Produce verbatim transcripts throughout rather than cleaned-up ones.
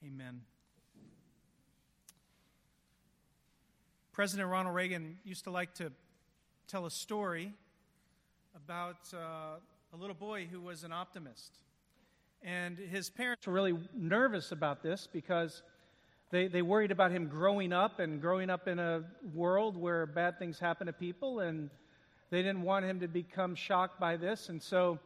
Amen. President Ronald Reagan used to like to tell a story about uh, a little boy who was an optimist. And his parents were really nervous about this because they, they worried about him growing up and growing up in a world where bad things happen to people, and they didn't want him to become shocked by this. And so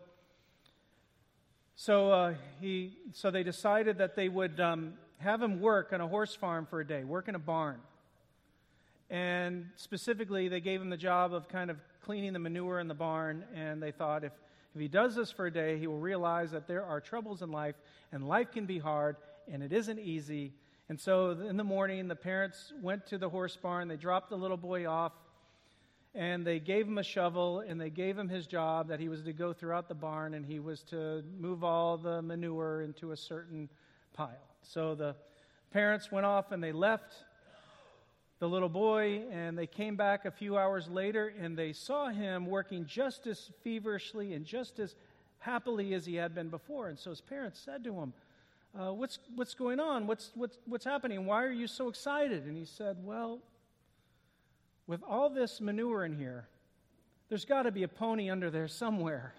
so uh, he so they decided that they would um, have him work on a horse farm for a day, work in a barn. And specifically, they gave him the job of kind of cleaning the manure in the barn, and they thought if, if he does this for a day, he will realize that there are troubles in life, and life can be hard, and it isn't easy. And so in the morning, the parents went to the horse barn, they dropped the little boy off, and they gave him a shovel, and they gave him his job that he was to go throughout the barn, and he was to move all the manure into a certain pile. So the parents went off, and they left the little boy, and they came back a few hours later, and they saw him working just as feverishly and just as happily as he had been before. And so his parents said to him, uh, what's what's going on? What's, what's, what's happening? Why are you so excited? And he said, well, with all this manure in here, there's got to be a pony under there somewhere.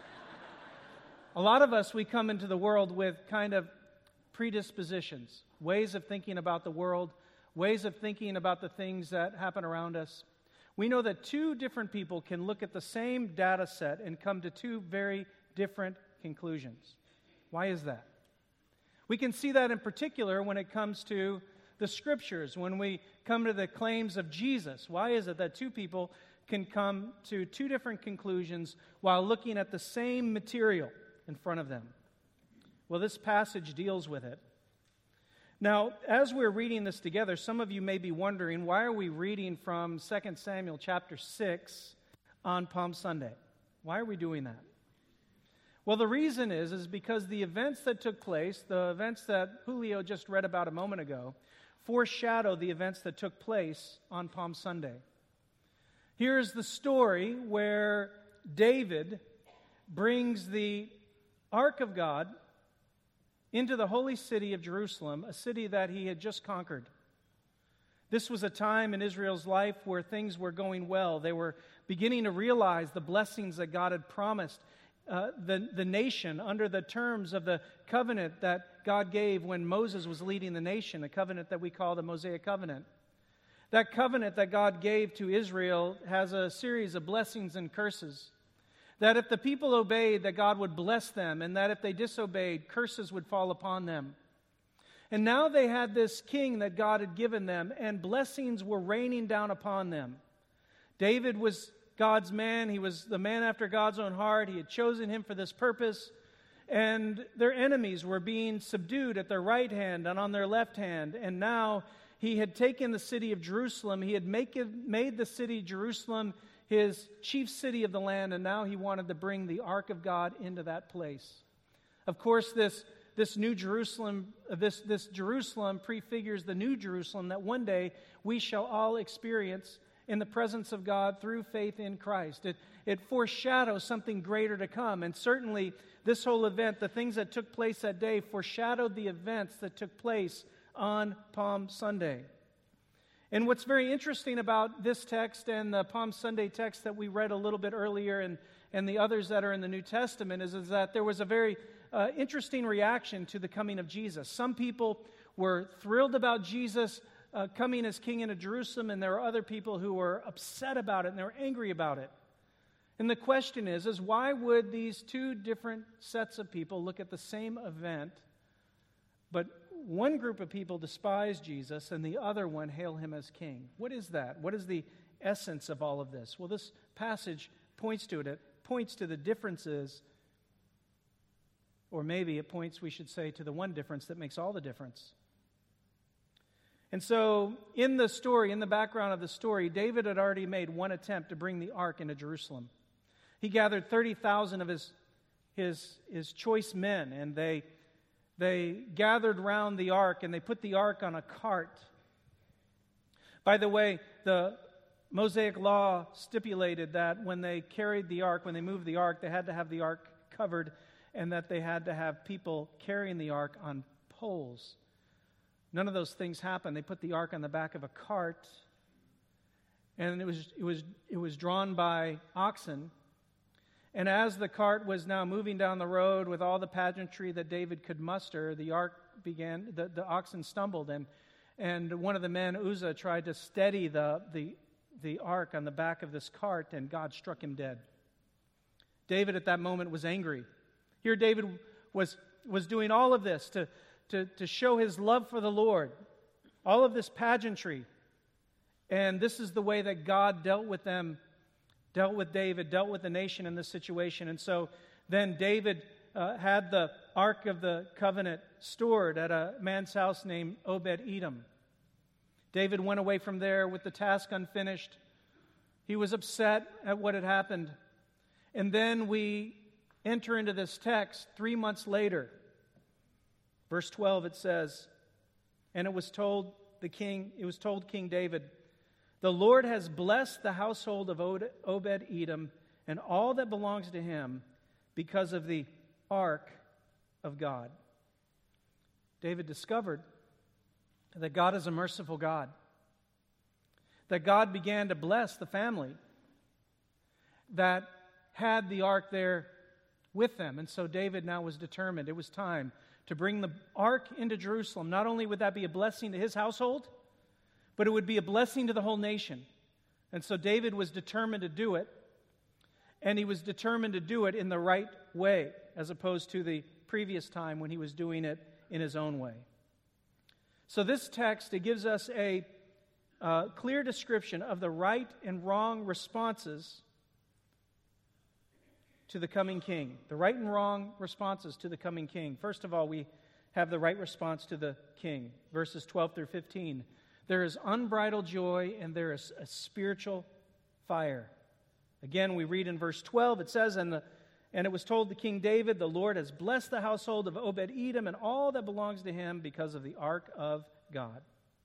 A lot of us, we come into the world with kind of predispositions, ways of thinking about the world, ways of thinking about the things that happen around us. We know that two different people can look at the same data set and come to two very different conclusions. Why is that? We can see that in particular when it comes to the Scriptures, when we come to the claims of Jesus. Why is it that two people can come to two different conclusions while looking at the same material in front of them? Well, this passage deals with it. Now, as we're reading this together, some of you may be wondering, why are we reading from Second Samuel chapter six on Palm Sunday? Why are we doing that? Well, the reason is, is because the events that took place, the events that Julio just read about a moment ago, foreshadow the events that took place on Palm Sunday. Here's the story where David brings the Ark of God into the holy city of Jerusalem, a city that he had just conquered. This was a time in Israel's life where things were going well. They were beginning to realize the blessings that God had promised uh, the, the nation under the terms of the covenant that God gave when Moses was leading the nation, a covenant that we call the Mosaic Covenant. That covenant that God gave to Israel has a series of blessings and curses. That if the people obeyed, that God would bless them, and that if they disobeyed, curses would fall upon them. And now they had this king that God had given them, and blessings were raining down upon them. David was God's man. He was the man after God's own heart. He had chosen him for this purpose. And their enemies were being subdued at their right hand and on their left hand. And now he had taken the city of Jerusalem. He had make it, made the city Jerusalem his chief city of the land, and now he wanted to bring the Ark of God into that place. Of course, this, this new Jerusalem, this, this Jerusalem prefigures the new Jerusalem that one day we shall all experience in the presence of God through faith in Christ. It, it foreshadows something greater to come, and certainly this whole event, the things that took place that day, foreshadowed the events that took place on Palm Sunday. And what's very interesting about this text and the Palm Sunday text that we read a little bit earlier and, and the others that are in the New Testament is, is that there was a very uh, interesting reaction to the coming of Jesus. Some people were thrilled about Jesus uh, coming as king into Jerusalem, and there were other people who were upset about it and they were angry about it. And the question is, is why would these two different sets of people look at the same event, but one group of people despise Jesus and the other one hail him as king? What is that? What is the essence of all of this? Well, this passage points to it. It points to the differences, or maybe it points, we should say, to the one difference that makes all the difference. And so, in the story, in the background of the story, David had already made one attempt to bring the ark into Jerusalem. He gathered thirty thousand of his, his, his choice men, and they They gathered round the ark, and they put the ark on a cart. By the way, the Mosaic law stipulated that when they carried the ark, when they moved the ark, they had to have the ark covered, and that they had to have people carrying the ark on poles None of those things happened. They put the ark on the back of a cart, and it was it was it was drawn by oxen. And as the cart was now moving down the road with all the pageantry that David could muster, the ark began, the, the oxen stumbled, and and one of the men, Uzzah, tried to steady the, the, the ark on the back of this cart, and God struck him dead. David at that moment was angry. Here David was, was doing all of this to, to, to show his love for the Lord, all of this pageantry. And this is the way that God dealt with them, dealt with David, dealt with the nation in this situation. And so then David uh, had the Ark of the Covenant stored at a man's house named Obed-Edom. David went away from there with the task unfinished. He was upset at what had happened. And then we enter into this text three months later. Verse twelve, it says, and it was told the king, it was told King David, the Lord has blessed the household of Obed-Edom and all that belongs to him because of the ark of God. David discovered that God is a merciful God, that God began to bless the family that had the ark there with them. And so David now was determined. It was time to bring the ark into Jerusalem. Not only would that be a blessing to his household, but it would be a blessing to the whole nation. And so David was determined to do it, and he was determined to do it in the right way, as opposed to the previous time when he was doing it in his own way. So this text, it gives us a uh, clear description of the right and wrong responses to the coming king. The right and wrong responses to the coming king. First of all, we have the right response to the king. Verses twelve through fifteen. There is unbridled joy and there is a spiritual fire. Again, we read in verse twelve, it says, and, the, and it was told to King David, the Lord has blessed the household of Obed-Edom and all that belongs to him because of the ark of God.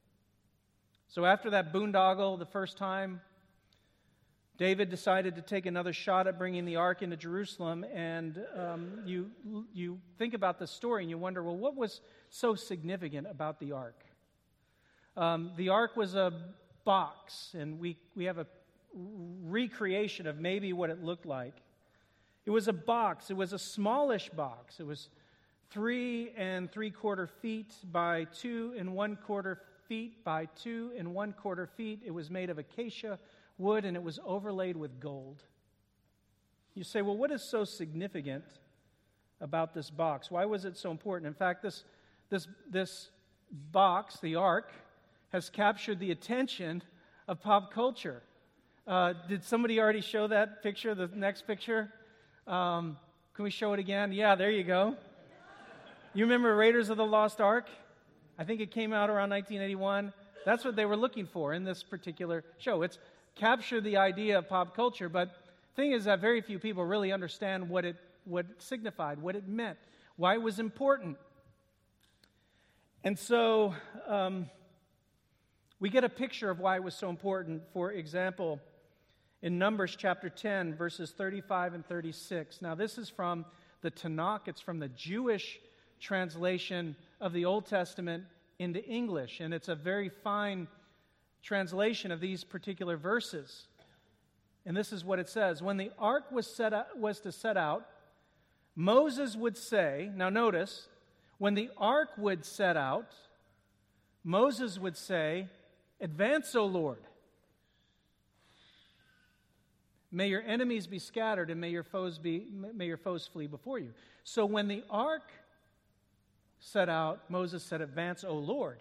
So after that boondoggle the first time, David decided to take another shot at bringing the ark into Jerusalem, and um, you, you think about the story and you wonder, well, what was so significant about the ark? Um, the ark was a box, and we, we have a recreation of maybe what it looked like. It was a box. It was a smallish box. It was three and three quarter feet by two and one quarter feet by two and one quarter feet. It was made of acacia wood, and it was overlaid with gold. You say, well, what is so significant about this box? Why was it so important? In fact, this this this box, the ark, has captured the attention of pop culture. Uh, did somebody already show that picture, the next picture? Um, can we show it again? Yeah, there you go. You remember Raiders of the Lost Ark? I think it came out around nineteen eighty-one. That's what they were looking for in this particular show. It's captured the idea of pop culture, but the thing is that very few people really understand what it, what it signified, what it meant, why it was important. And so um, we get a picture of why it was so important. For example, in Numbers chapter ten, verses thirty-five and thirty-six. Now, this is from the Tanakh. It's from the Jewish translation of the Old Testament into English, and it's a very fine translation of these particular verses. And this is what it says. When the ark was set out, was to set out, Moses would say, now notice, when the ark would set out, Moses would say, advance, O Lord. May your enemies be scattered, and may your foes be may your foes flee before you. So when the ark set out, Moses said, advance, O Lord,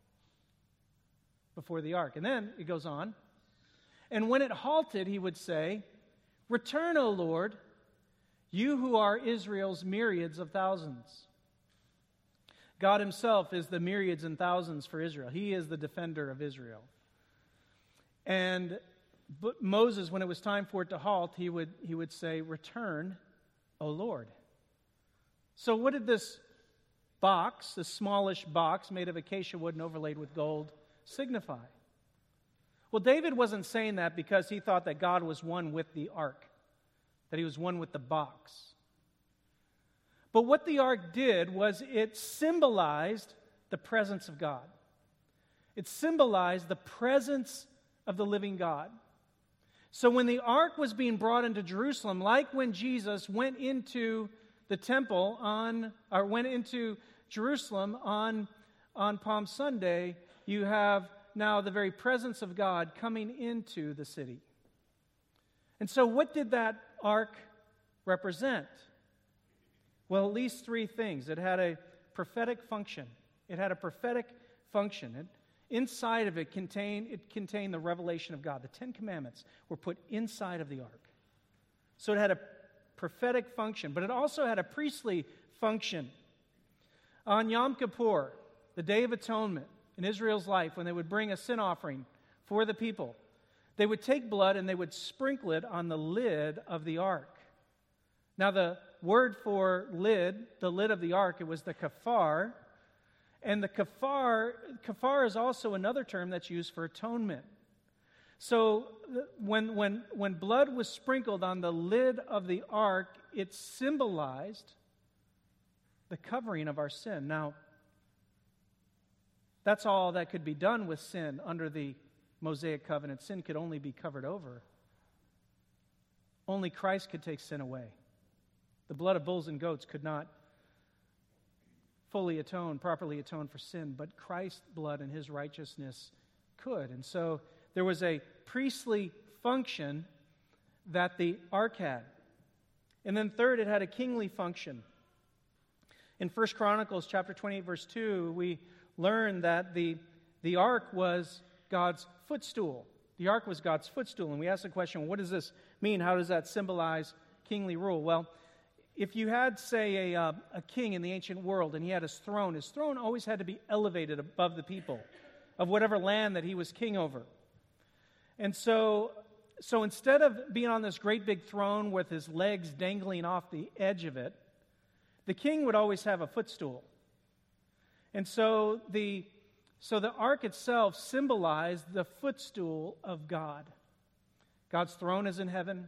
before the ark. And then it goes on. And when it halted, he would say, return, O Lord, you who are Israel's myriads of thousands. God himself is the myriads and thousands for Israel. He is the defender of Israel. And but Moses, when it was time for it to halt, he would, he would say, return, O Lord. So what did this box, this smallish box made of acacia wood and overlaid with gold, signify? Well, David wasn't saying that because he thought that God was one with the ark, that he was one with the box. But what the ark did was it symbolized the presence of God. It symbolized the presence of the living God. So when the ark was being brought into Jerusalem, like when Jesus went into the temple on, or went into Jerusalem on, on Palm Sunday, you have now the very presence of God coming into the city. And so what did that ark represent? Well, at least three things. It had a prophetic function. It had a prophetic function. It, inside of it contained, it contained the revelation of God. The Ten Commandments were put inside of the ark. So it had a prophetic function, but it also had a priestly function. On Yom Kippur, the Day of Atonement in Israel's life, when they would bring a sin offering for the people, they would take blood and they would sprinkle it on the lid of the ark. Now, the word for lid, the lid of the ark, it was the kafar. And the kafar, kafar is also another term that's used for atonement. So when, when, when blood was sprinkled on the lid of the ark, it symbolized the covering of our sin. Now, that's all that could be done with sin under the Mosaic covenant. Sin could only be covered over. Only Christ could take sin away. The blood of bulls and goats could not fully atone, properly atone for sin, but Christ's blood and his righteousness could. And so there was a priestly function that the ark had. And then third, it had a kingly function. In First Chronicles chapter twenty-eight, verse two, we learn that the, the ark was God's footstool. The ark was God's footstool. And we ask the question, what does this mean? How does that symbolize kingly rule? Well, if you had, say, a, uh, a king in the ancient world and he had his throne, his throne always had to be elevated above the people of whatever land that he was king over. And so, so instead of being on this great big throne with his legs dangling off the edge of it, the king would always have a footstool. And so the, so the ark itself symbolized the footstool of God. God's throne is in heaven,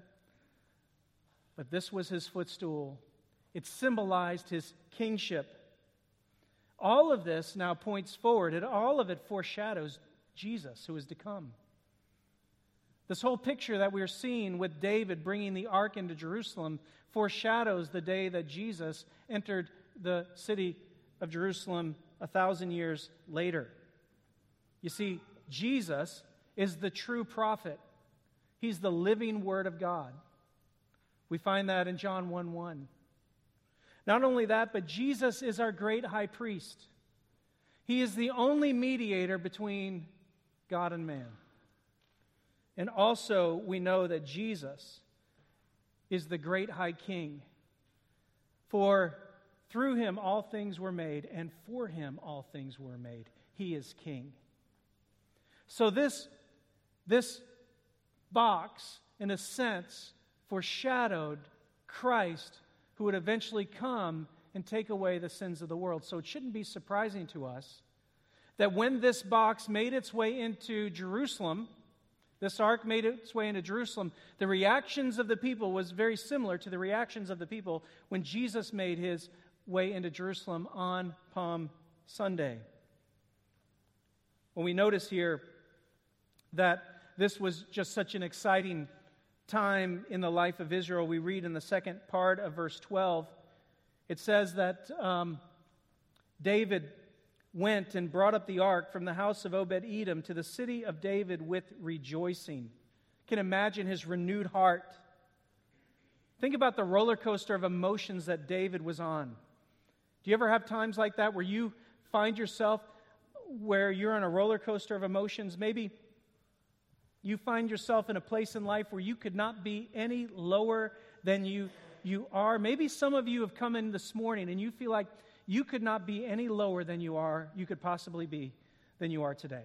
but this was his footstool. It symbolized his kingship. All of this now points forward, and all of it foreshadows Jesus, who is to come. This whole picture that we're seeing with David bringing the ark into Jerusalem foreshadows the day that Jesus entered the city of Jerusalem a thousand years later. You see, Jesus is the true prophet. He's the living Word of God. We find that in John one one. Not only that, but Jesus is our great high priest. He is the only mediator between God and man. And also, we know that Jesus is the great high king. For through him all things were made, and for him all things were made. He is king. So this, this box, in a sense, foreshadowed Christ, who would eventually come and take away the sins of the world. So it shouldn't be surprising to us that when this box made its way into Jerusalem, this ark made its way into Jerusalem, the reactions of the people was very similar to the reactions of the people when Jesus made his way into Jerusalem on Palm Sunday. When we notice here that this was just such an exciting time in the life of Israel, we read in the second part of verse twelve, it says that um, David went and brought up the ark from the house of Obed-Edom to the city of David with rejoicing. You can imagine his renewed heart. Think about the roller coaster of emotions that David was on. Do you ever have times like that where you find yourself where you're on a roller coaster of emotions? Maybe you find yourself in a place in life where you could not be any lower than you, you are. Maybe some of you have come in this morning and you feel like you could not be any lower than you are, you could possibly be, than you are today. Have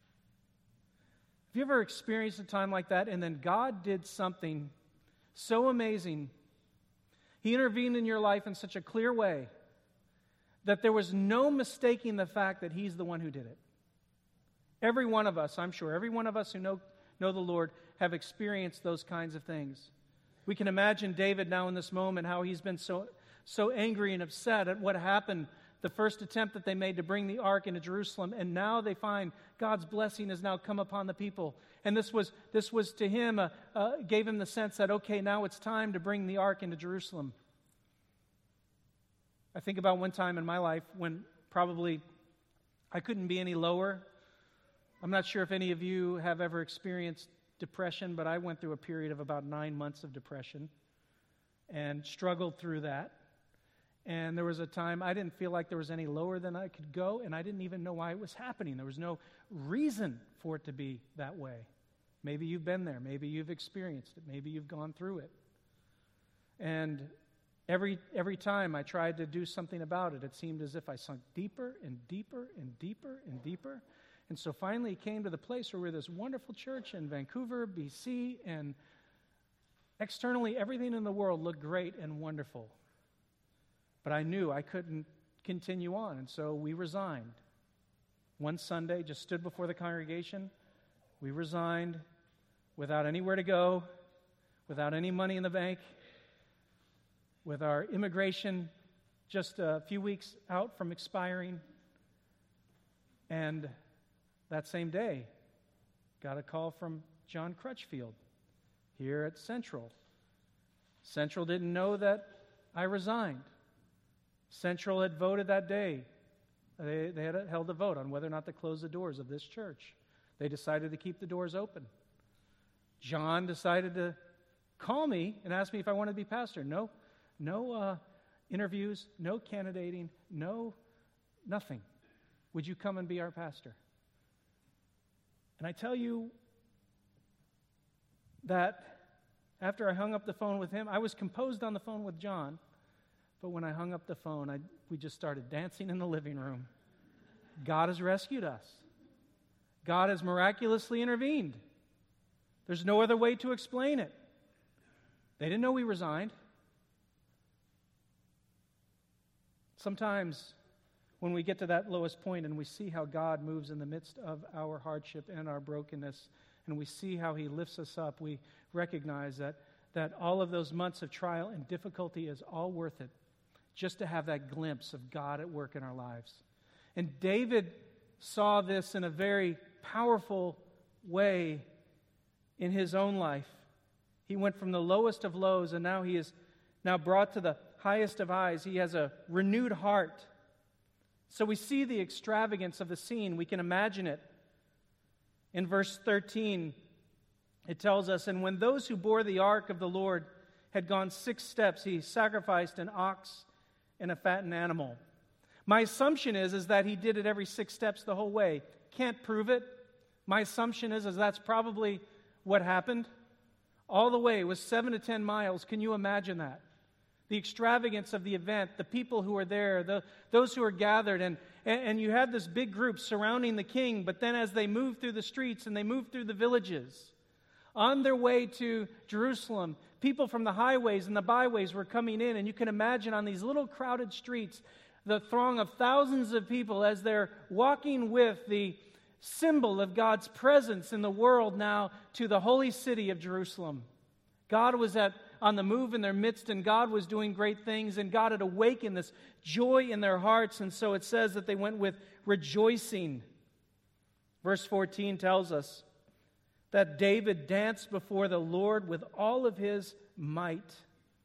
you ever experienced a time like that and then God did something so amazing? He intervened in your life in such a clear way that there was no mistaking the fact that He's the one who did it. Every one of us, I'm sure, every one of us who know, know the Lord have experienced those kinds of things. We can imagine David now in this moment, how he's been so, so angry and upset at what happened the first attempt that they made to bring the ark into Jerusalem, and now they find God's blessing has now come upon the people. And this was this was to him, uh, uh, gave him the sense that, okay, now it's time to bring the ark into Jerusalem. I think about one time in my life when probably I couldn't be any lower. I'm not sure if any of you have ever experienced depression, but I went through a period of about nine months of depression and struggled through that. And there was a time I didn't feel like there was any lower than I could go, and I didn't even know why it was happening. There was no reason for it to be that way. Maybe you've been there. Maybe you've experienced it. Maybe you've gone through it. And every every time I tried to do something about it, it seemed as if I sunk deeper and deeper and deeper and deeper. And so finally it came to the place where we're this wonderful church in Vancouver, B C, and externally everything in the world looked great and wonderful. But I knew I couldn't continue on, and so we resigned. One Sunday, just stood before the congregation. We resigned without anywhere to go, without any money in the bank, with our immigration just a few weeks out from expiring. And that same day, got a call from John Crutchfield here at Central. Central didn't know that I resigned. Central had voted that day. They, they had held a vote on whether or not to close the doors of this church. They decided to keep the doors open. John decided to call me and ask me if I wanted to be pastor. No, no uh, interviews, no candidating, no nothing. Would you come and be our pastor? And I tell you that after I hung up the phone with him, I was composed on the phone with John. But when I hung up the phone, I, we just started dancing in the living room. God has rescued us. God has miraculously intervened. There's no other way to explain it. They didn't know we resigned. Sometimes when we get to that lowest point and we see how God moves in the midst of our hardship and our brokenness, and we see how He lifts us up, we recognize that, that all of those months of trial and difficulty is all worth it, just to have that glimpse of God at work in our lives. And David saw this in a very powerful way in his own life. He went from the lowest of lows, and now he is now brought to the highest of highs. He has a renewed heart. So we see the extravagance of the scene. We can imagine it. In verse thirteen, it tells us, "And when those who bore the ark of the Lord had gone six steps, he sacrificed an ox and a fattened animal." My assumption is, is that he did it every six steps the whole way. Can't prove it. My assumption is, is that's probably what happened. All the way, it was seven to ten miles. Can you imagine that? The extravagance of the event, the people who are there, the, those who are gathered, and, and, and you had this big group surrounding the king, but then as they moved through the streets and they moved through the villages, on their way to Jerusalem, people from the highways and the byways were coming in, and you can imagine on these little crowded streets, the throng of thousands of people as they're walking with the symbol of God's presence in the world now to the holy city of Jerusalem. God was at on the move in their midst, and God was doing great things, and God had awakened this joy in their hearts, and so it says that they went with rejoicing. Verse fourteen tells us that David danced before the Lord with all of his might.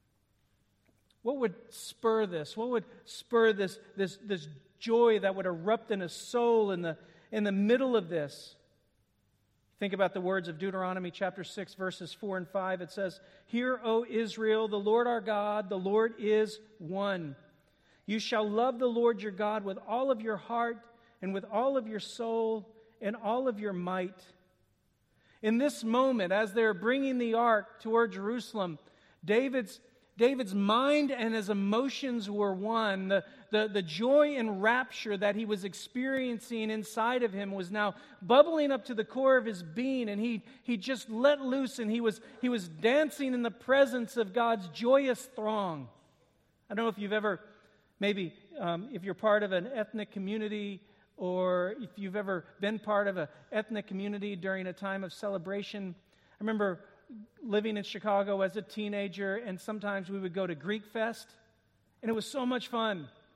What would spur this? What would spur this, this, this joy that would erupt in his soul in the, in the middle of this? Think about the words of Deuteronomy chapter six, verses four and five. It says, "Hear, O Israel, the Lord our God, the Lord is one. You shall love the Lord your God with all of your heart and with all of your soul and all of your might." In this moment, as they're bringing the ark toward Jerusalem, David's David's mind and his emotions were one. The, the, the joy and rapture that he was experiencing inside of him was now bubbling up to the core of his being, and he, he just let loose, and he was, he was dancing in the presence of God's joyous throng. I don't know if you've ever, maybe um, if you're part of an ethnic community, or if you've ever been part of an ethnic community during a time of celebration. I remember living in Chicago as a teenager, and sometimes we would go to Greek Fest, and it was so much fun.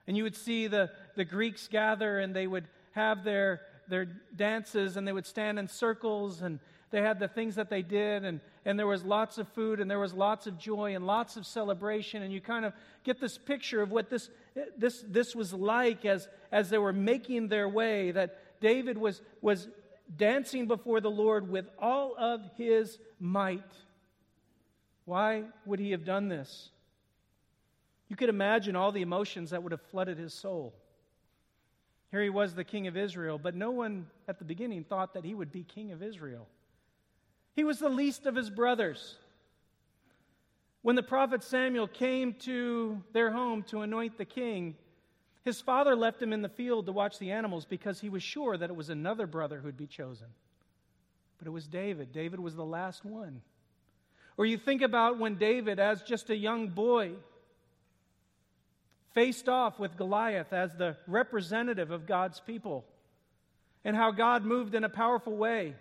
And you would see the, the Greeks gather, and they would have their, their dances, and they would stand in circles, and they had the things that they did, and, and there was lots of food, and there was lots of joy, and lots of celebration, and you kind of get this picture of what this this this was like as, as they were making their way, that David was, was dancing before the Lord with all of his might. Why would he have done this? You could imagine all the emotions that would have flooded his soul. Here he was, the king of Israel, but no one at the beginning thought that he would be king of Israel. He was the least of his brothers. When the prophet Samuel came to their home to anoint the king, his father left him in the field to watch the animals because he was sure that it was another brother who'd be chosen. But it was David. David was the last one. Or you think about when David, as just a young boy, faced off with Goliath as the representative of God's people, and how God moved in a powerful way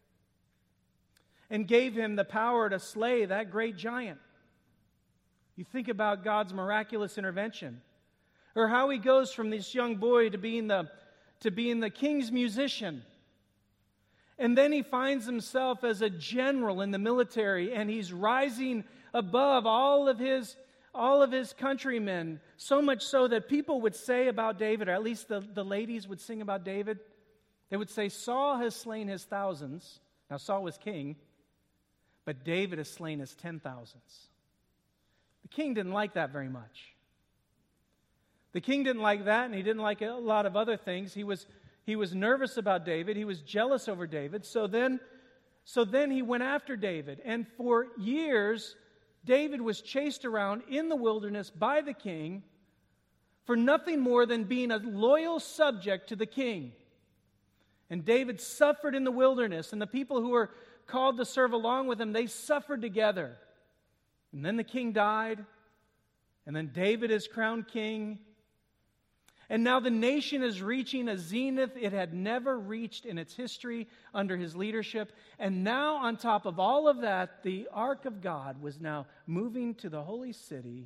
and gave him the power to slay that great giant. You think about God's miraculous intervention, or how he goes from this young boy to being the to being the king's musician. And then he finds himself as a general in the military, and he's rising above all of his all of his countrymen, so much so that people would say about David, or at least the, the ladies would sing about David, they would say, Saul has slain his thousands. Now Saul was king, but David has slain his ten thousands. The king didn't like that very much. The king didn't like that, and he didn't like a lot of other things. He was he was nervous about David. He was jealous over David. So then, so then he went after David. And for years, David was chased around in the wilderness by the king for nothing more than being a loyal subject to the king. And David suffered in the wilderness, and the people who were called to serve along with him, they suffered together. And then the king died, and then David is crowned king. And now the nation is reaching a zenith it had never reached in its history under his leadership. And now, on top of all of that, the ark of God was now moving to the holy city.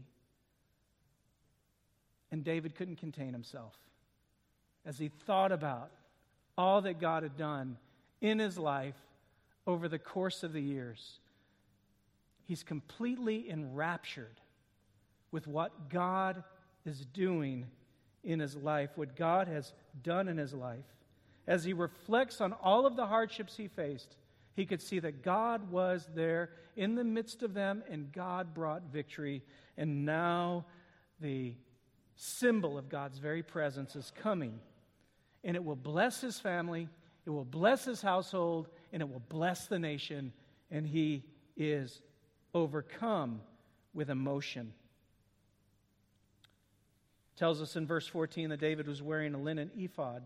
And David couldn't contain himself as he thought about all that God had done in his life over the course of the years. He's completely enraptured with what God is doing in his life, what God has done in his life. As he reflects on all of the hardships he faced, he could see that God was there in the midst of them, and God brought victory. And now the symbol of God's very presence is coming, and it will bless his family, it will bless his household, and it will bless the nation, and he is overcome with emotion. It tells us in verse fourteen that David was wearing a linen ephod.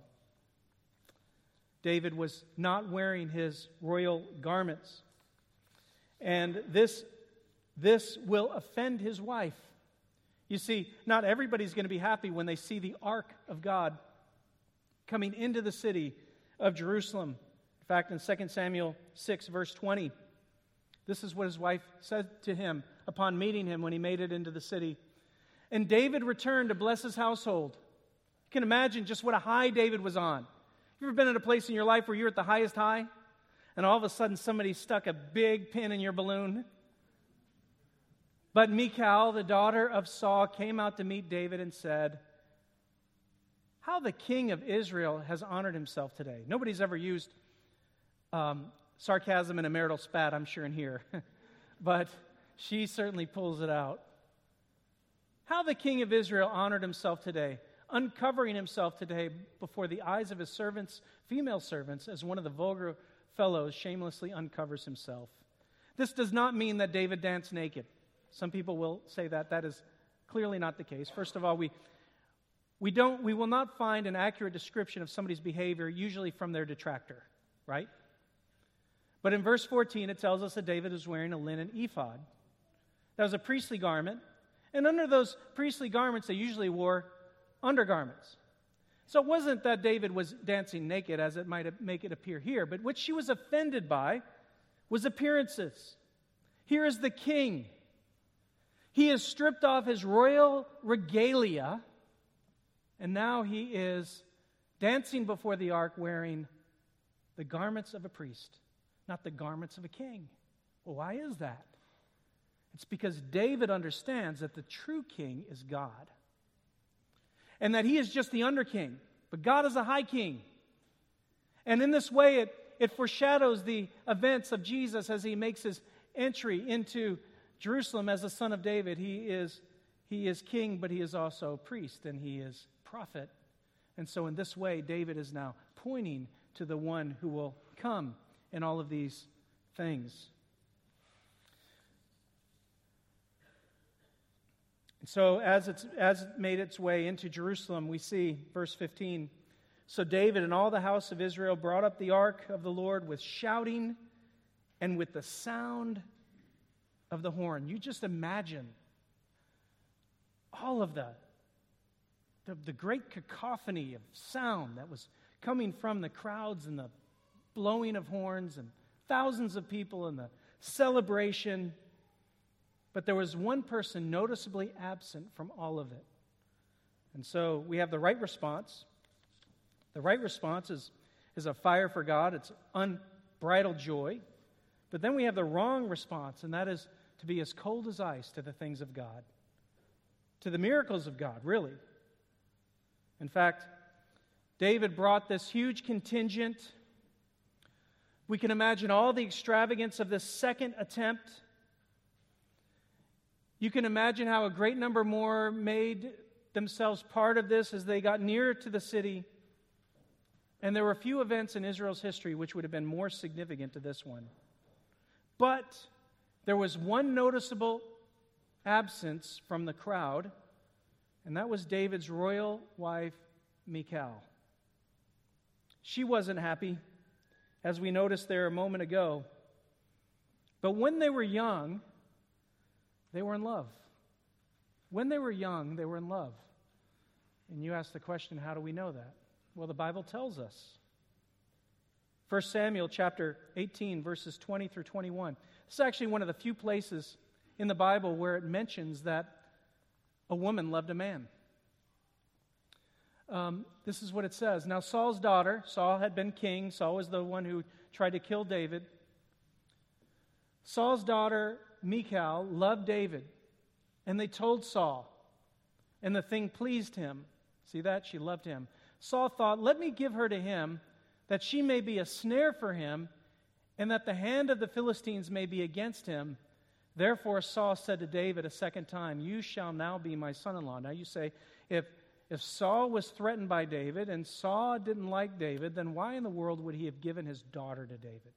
David was not wearing his royal garments. And this, this will offend his wife. You see, not everybody's going to be happy when they see the ark of God coming into the city of Jerusalem. In fact, in Second Samuel six, verse twenty, this is what his wife said to him upon meeting him when he made it into the city. And David returned to bless his household. You can imagine just what a high David was on. You ever been at a place in your life where you're at the highest high, and all of a sudden somebody stuck a big pin in your balloon? But Michal, the daughter of Saul, came out to meet David and said, "How the king of Israel has honored himself today." Nobody's ever used um, sarcasm in a marital spat, I'm sure, in here. But she certainly pulls it out. How the king of Israel honored himself today, uncovering himself today before the eyes of his servants, female servants, as one of the vulgar fellows shamelessly uncovers himself. This does not mean that David danced naked. Some people will say that. That is clearly not the case. First of all, we we don't we will not find an accurate description of somebody's behavior, usually from their detractor, right? But in verse fourteen, it tells us that David was wearing a linen ephod. That was a priestly garment. And under those priestly garments, they usually wore undergarments. So it wasn't that David was dancing naked, as it might make it appear here, but what she was offended by was appearances. Here is the king. He has stripped off his royal regalia, And now he is dancing before the ark wearing the garments of a priest, not the garments of a king. Well, why is that? It's because David understands that the true king is God. And that he is just the under king, but God is a high king. And in this way, it, it foreshadows the events of Jesus as he makes his entry into Jerusalem as the son of David. He is, he is king, but he is also priest, and he is prophet. And so in this way, David is now pointing to the one who will come in all of these things. And so as it's as it made its way into Jerusalem, we see, verse fifteen, so David and all the house of Israel brought up the ark of the Lord with shouting and with the sound of the horn. You just imagine all of the, the, the great cacophony of sound that was coming from the crowds and the blowing of horns and thousands of people and the celebration. But there was one person noticeably absent from all of it. And so we have the right response. The right response is, is a fire for God. It's unbridled joy. But then we have the wrong response, and that is to be as cold as ice to the things of God, to the miracles of God, really. In fact, David brought this huge contingent. We can imagine all the extravagance of this second attempt. You can imagine how a great number more made themselves part of this as they got nearer to the city. And there were few events in Israel's history which would have been more significant to this one. But there was one noticeable absence from the crowd, and that was David's royal wife, Michal. She wasn't happy, as we noticed there a moment ago. But when they were young, they were in love. When they were young, they were in love. And you ask the question, how do we know that? Well, the Bible tells us. First Samuel chapter eighteen, verses twenty through twenty-one. This is actually one of the few places in the Bible where it mentions that a woman loved a man. Um, this is what it says. Now Saul's daughter, Saul had been king. Saul was the one who tried to kill David. Saul's daughter, Michal, loved David. And they told Saul. And the thing pleased him. See that? She loved him. Saul thought, let me give her to him, that she may be a snare for him, and that the hand of the Philistines may be against him. Therefore Saul said to David a second time, you shall now be my son-in-law. Now you say, if, if Saul was threatened by David, and Saul didn't like David, then why in the world would he have given his daughter to David?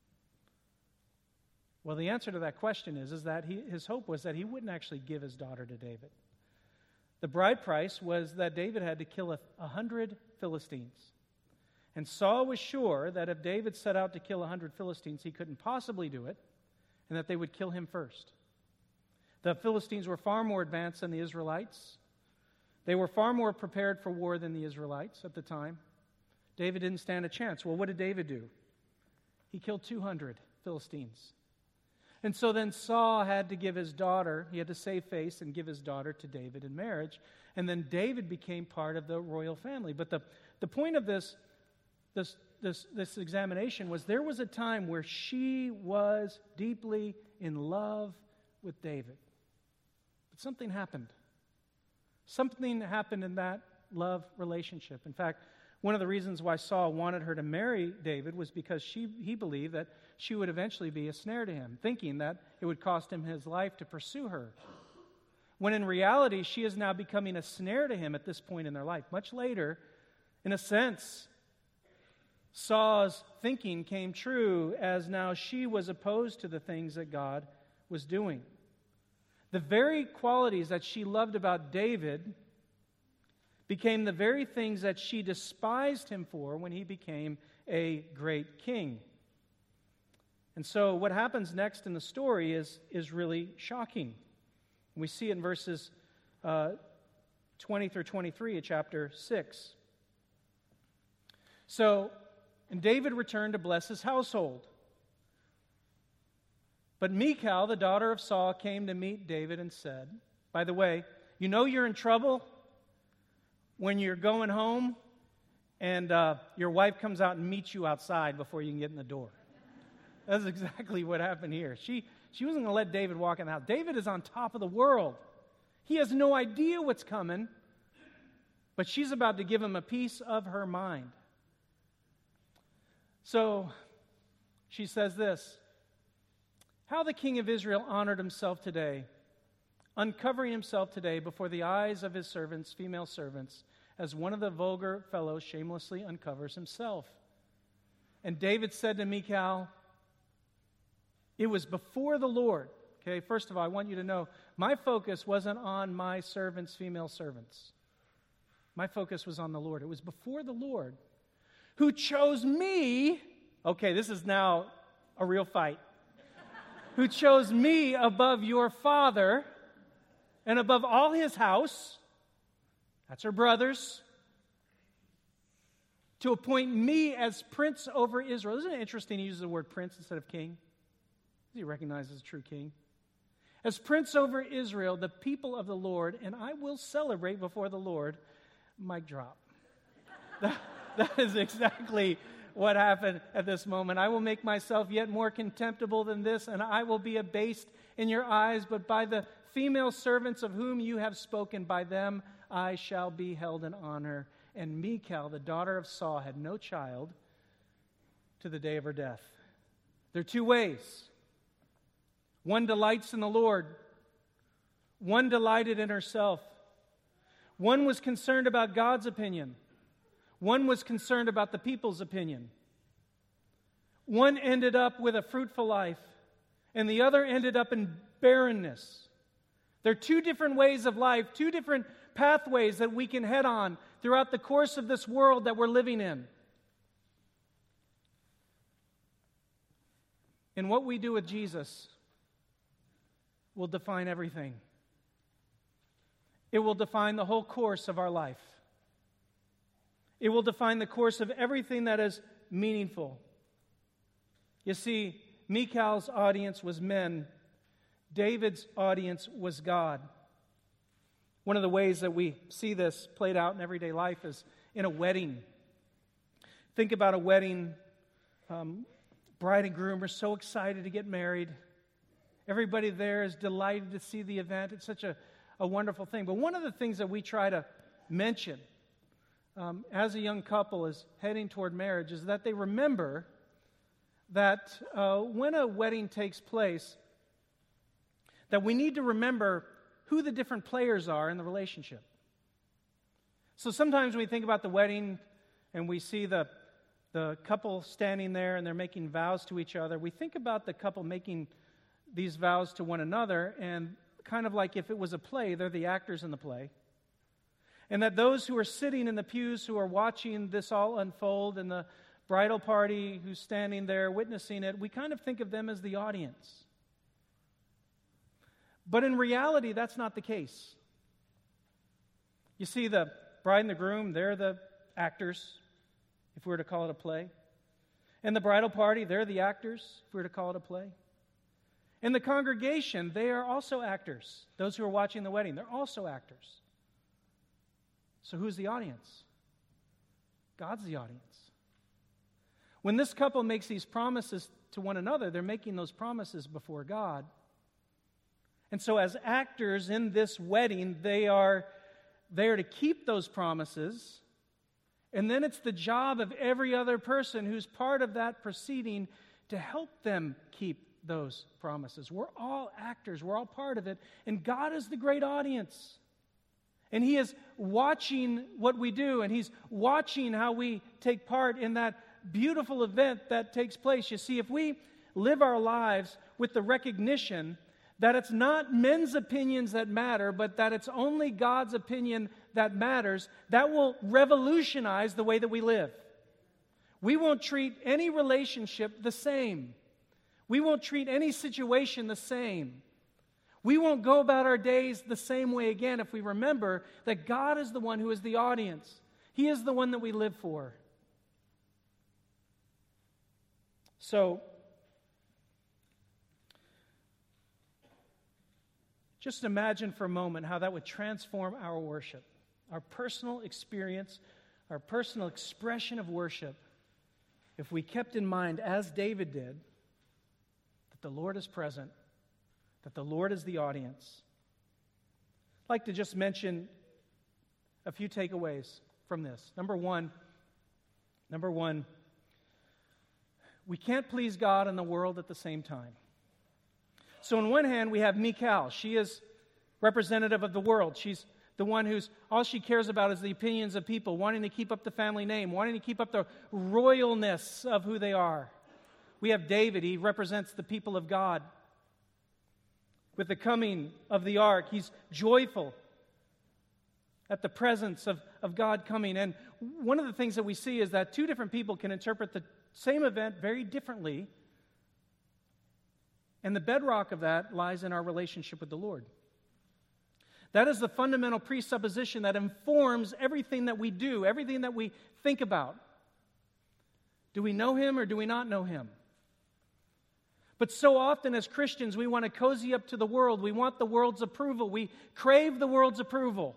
Well, the answer to that question is, is that he, his hope was that he wouldn't actually give his daughter to David. The bride price was that David had to kill a, a hundred Philistines. And Saul was sure that if David set out to kill a hundred Philistines, he couldn't possibly do it, and that they would kill him first. The Philistines were far more advanced than the Israelites. They were far more prepared for war than the Israelites at the time. David didn't stand a chance. Well, what did David do? He killed two hundred Philistines. And so then Saul had to give his daughter, he had to save face and give his daughter to David in marriage. And then David became part of the royal family. But the, the point of this, this, this, this examination was there was a time where she was deeply in love with David. But something happened. Something happened in that love relationship. In fact, one of the reasons why Saul wanted her to marry David was because she, he believed that she would eventually be a snare to him, thinking that it would cost him his life to pursue her. When in reality, she is now becoming a snare to him at this point in their life. Much later, in a sense, Saul's thinking came true as now she was opposed to the things that God was doing. The very qualities that she loved about David became the very things that she despised him for when he became a great king. And so what happens next in the story is, is really shocking. We see it in verses uh, twenty through twenty-three of chapter six. So, and David returned to bless his household. But Michal, the daughter of Saul, came to meet David and said, by the way, you know you're in trouble when you're going home and uh, your wife comes out and meets you outside before you can get in the door. That's exactly what happened here. She, she wasn't going to let David walk in the house. David is on top of the world. He has no idea what's coming, but she's about to give him a piece of her mind. So she says this, "How the king of Israel honored himself today, uncovering himself today before the eyes of his servants, female servants, as one of the vulgar fellows shamelessly uncovers himself." And David said to Michal, "It was before the Lord." Okay, first of all, I want you to know, my focus wasn't on my servants, female servants. My focus was on the Lord. It was before the Lord who chose me. Okay, this is now a real fight. Who chose me above your father and above all his house. That's her brothers. To appoint me as prince over Israel. Isn't it interesting he uses the word prince instead of king? He recognizes a true king. As prince over Israel, the people of the Lord, and I will celebrate before the Lord. Mic drop. that, that is exactly what happened at this moment. "I will make myself yet more contemptible than this, and I will be abased in your eyes, but by the female servants of whom you have spoken, by them I shall be held in honor." And Michal, the daughter of Saul, had no child to the day of her death. There are two ways. One delights in the Lord. One delighted in herself. One was concerned about God's opinion. One was concerned about the people's opinion. One ended up with a fruitful life, and the other ended up in barrenness. There are two different ways of life, two different pathways that we can head on throughout the course of this world that we're living in. And what we do with Jesus will define everything. It will define the whole course of our life. It will define the course of everything that is meaningful. You see, Michal's audience was men. David's audience was God. One of the ways that we see this played out in everyday life is in a wedding. Think about a wedding. Um, bride and groom are so excited to get married. Everybody there is delighted to see the event. It's such a, a wonderful thing. But one of the things that we try to mention um, as a young couple is heading toward marriage is that they remember that uh, when a wedding takes place, that we need to remember who the different players are in the relationship. So sometimes when we think about the wedding and we see the, the couple standing there and they're making vows to each other, we think about the couple making these vows to one another, and kind of like if it was a play, they're the actors in the play. And that those who are sitting in the pews who are watching this all unfold and the bridal party who's standing there witnessing it, we kind of think of them as the audience. But in reality, that's not the case. You see, the bride and the groom, they're the actors, if we were to call it a play. And the bridal party, they're the actors, if we were to call it a play. In the congregation, they are also actors. Those who are watching the wedding, they're also actors. So who's the audience? God's the audience. When this couple makes these promises to one another, they're making those promises before God. And so as actors in this wedding, they are there to keep those promises. And then it's the job of every other person who's part of that proceeding to help them keep those promises. We're all actors. We're all part of it. And God is the great audience. And He is watching what we do. And He's watching how we take part in that beautiful event that takes place. You see, if we live our lives with the recognition that it's not men's opinions that matter, but that it's only God's opinion that matters, that will revolutionize the way that we live. We won't treat any relationship the same. We won't treat any situation the same. We won't go about our days the same way again if we remember that God is the one who is the audience. He is the one that we live for. So, just imagine for a moment how that would transform our worship. our personal experience, our personal expression of worship, if we kept in mind, as David did, that the Lord is present, that the Lord is the audience. I'd like to just mention a few takeaways from this. Number one, number one, we can't please God and the world at the same time. So on one hand, we have Michal. She is representative of the world. She's the one who's, all she cares about is the opinions of people, wanting to keep up the family name, wanting to keep up the royalness of who they are. We have David. He represents the people of God. With the coming of the ark, he's joyful at the presence of, of God coming. And one of the things that we see is that two different people can interpret the same event very differently. And the bedrock of that lies in our relationship with the Lord. That is the fundamental presupposition that informs everything that we do, everything that we think about. Do we know Him or do we not know Him? But so often as Christians, we want to cozy up to the world. We want the world's approval. We crave the world's approval.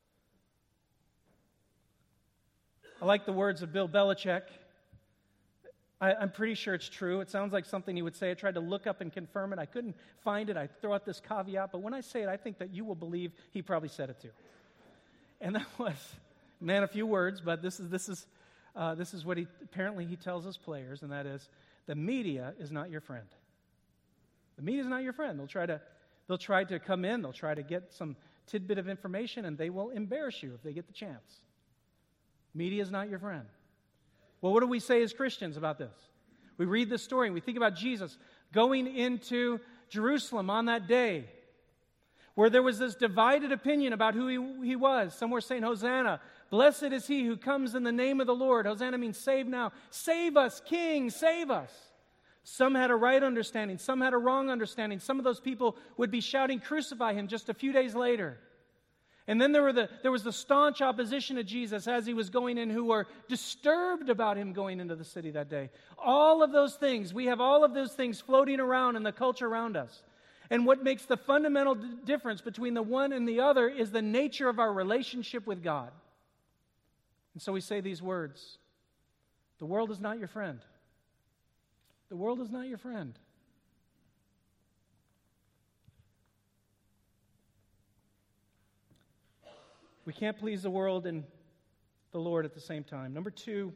I like the words of Bill Belichick. I, I'm pretty sure it's true. It sounds like something he would say. I tried to look up and confirm it. I couldn't find it. I throw out this caveat. But when I say it, I think that you will believe he probably said it too. And that was, man, a few words, but this is this is uh, this is what he apparently he tells his players, and that is, the media is not your friend. The media is not your friend. They'll try to they'll try to come in. They'll try to get some tidbit of information, and they will embarrass you if they get the chance. Media is not your friend. Well, what do we say as Christians about this? We read this story and we think about Jesus going into Jerusalem on that day where there was this divided opinion about who he, he was. Some were saying, Hosanna, blessed is he who comes in the name of the Lord. Hosanna means save now. Save us, King, save us. Some had a right understanding. Some had a wrong understanding. Some of those people would be shouting, crucify him, just a few days later. And then there, were the, there was the staunch opposition to Jesus as he was going in, who were disturbed about him going into the city that day. All of those things, we have all of those things floating around in the culture around us. And what makes the fundamental d- difference between the one and the other is the nature of our relationship with God. And so we say these words: the world is not your friend. The world is not your friend. We can't please the world and the Lord at the same time. Number two,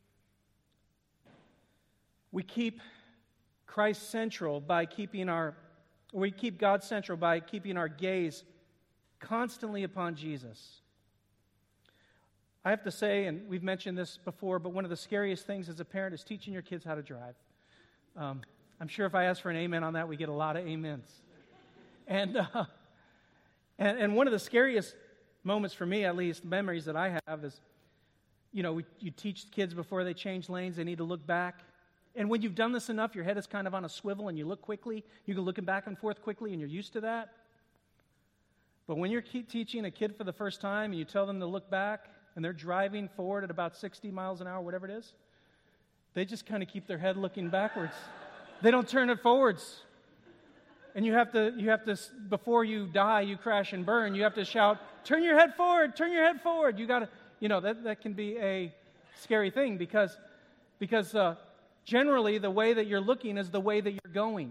we keep Christ central by keeping our, or we keep God central by keeping our gaze constantly upon Jesus. I have to say, and we've mentioned this before, but one of the scariest things as a parent is teaching your kids how to drive. Um, I'm sure if I ask for an amen on that, we get a lot of amens. And, uh, and, and one of the scariest moments for me, at least, memories that I have is, you know, we, you teach kids before they change lanes, they need to look back. And when you've done this enough, your head is kind of on a swivel and you look quickly. You can look back and forth quickly and you're used to that. But when you're keep teaching a kid for the first time and you tell them to look back and they're driving forward at about sixty miles an hour, whatever it is, they just kind of keep their head looking backwards. They don't turn it forwards. And you have to, you have to, before you die, you crash and burn, you have to shout, turn your head forward, turn your head forward. You got to, you know, that, that can be a scary thing because, because uh, generally the way that you're looking is the way that you're going.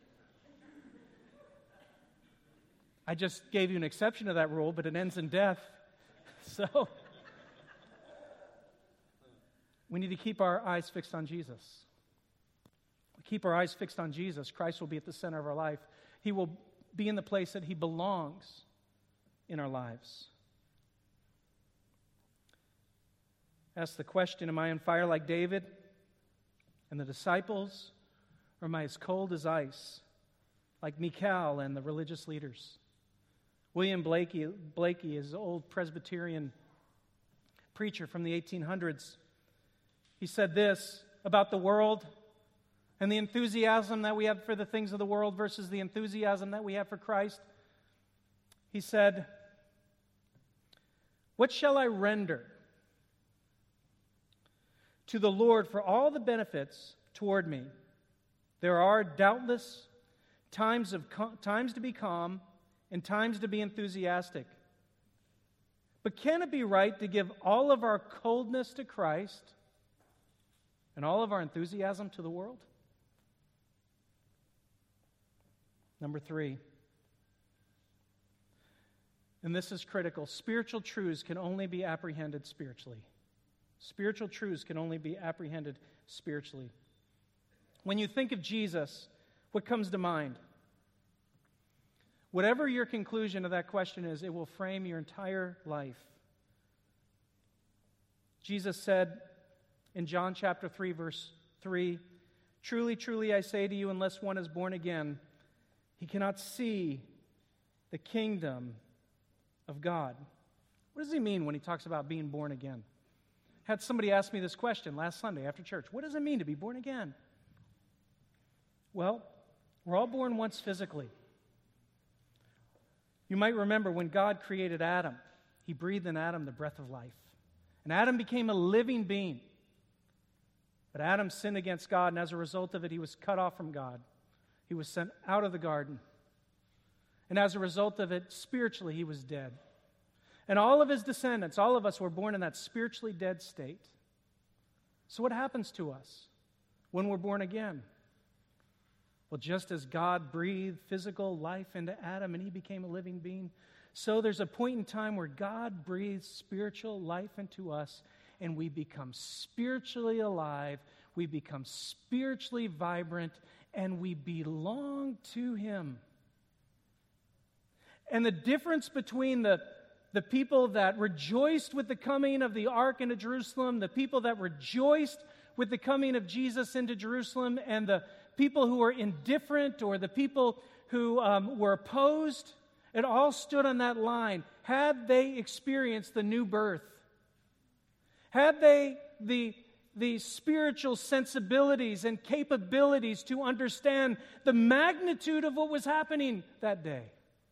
I just gave you an exception to that rule, but it ends in death. So we need to keep our eyes fixed on Jesus. Keep our eyes fixed on Jesus. Christ will be at the center of our life. He will be in the place that He belongs in our lives. Ask the question, am I on fire like David and the disciples, or am I as cold as ice like Michal and the religious leaders? William Blakey, Blakey is an old Presbyterian preacher from the eighteen hundreds. He said this about the world and the enthusiasm that we have for the things of the world versus the enthusiasm that we have for Christ. He said, "What shall I render to the Lord for all the benefits toward me? There are doubtless times of times to be calm and times to be enthusiastic. But can it be right to give all of our coldness to Christ and all of our enthusiasm to the world? Number three, and this is critical, spiritual truths can only be apprehended spiritually. Spiritual truths can only be apprehended spiritually. When you think of Jesus, what comes to mind? Whatever your conclusion of that question is, it will frame your entire life. Jesus said in John chapter three, verse three, "Truly, truly, I say to you, unless one is born again, he cannot see the kingdom of God." What does he mean when he talks about being born again? I had somebody ask me this question last Sunday after church. What does it mean to be born again? Well, we're all born once physically. You might remember when God created Adam, he breathed in Adam the breath of life. And Adam became a living being. But Adam sinned against God, and as a result of it, he was cut off from God. He was sent out of the garden. And as a result of it, spiritually, he was dead. And all of his descendants, all of us were born in that spiritually dead state. So what happens to us when we're born again? Well, just as God breathed physical life into Adam and he became a living being, so there's a point in time where God breathes spiritual life into us and we become spiritually alive, we become spiritually vibrant, and we belong to him. And the difference between the, the people that rejoiced with the coming of the ark into Jerusalem, the people that rejoiced with the coming of Jesus into Jerusalem, and the people who were indifferent or the people who um, were opposed, it all stood on that line. Had they experienced the new birth? Had they the, the spiritual sensibilities and capabilities to understand the magnitude of what was happening that day?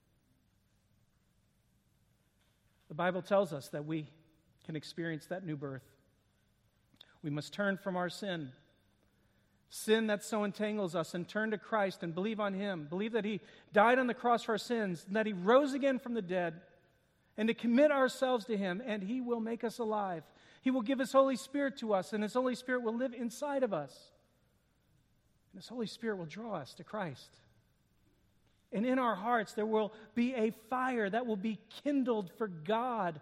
The Bible tells us that we can experience that new birth. We must turn from our sin. Sin that so entangles us, and turn to Christ and believe on him. Believe that he died on the cross for our sins, and that he rose again from the dead, and to commit ourselves to him, and he will make us alive. He will give his Holy Spirit to us, and his Holy Spirit will live inside of us. And his Holy Spirit will draw us to Christ. And in our hearts there will be a fire that will be kindled for God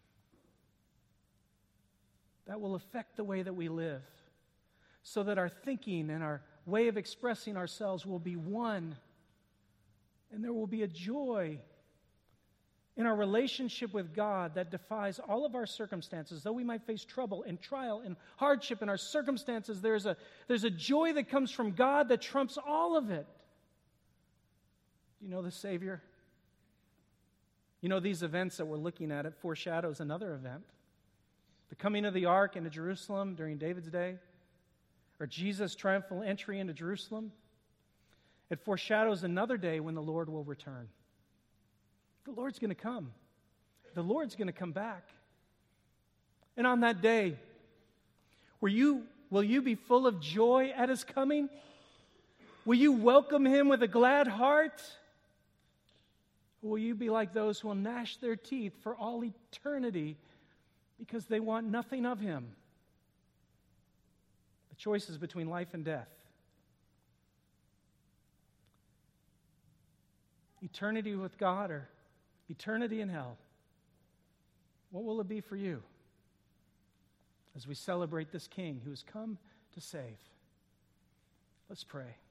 that will affect the way that we live, so that our thinking and our way of expressing ourselves will be one. And there will be a joy in our relationship with God that defies all of our circumstances. Though we might face trouble and trial and hardship in our circumstances, there's a, there's a joy that comes from God that trumps all of it. Do you know the Savior? You know, these events that we're looking at, it foreshadows another event. The coming of the ark into Jerusalem during David's day, or Jesus' triumphal entry into Jerusalem, it foreshadows another day when the Lord will return. The Lord's going to come. The Lord's going to come back. And on that day, will you, will you be full of joy at his coming? Will you welcome him with a glad heart? Or will you be like those who will gnash their teeth for all eternity because they want nothing of him? The choice is between life and death. Eternity with God or eternity in hell. What will it be for you as we celebrate this King who has come to save? Let's pray.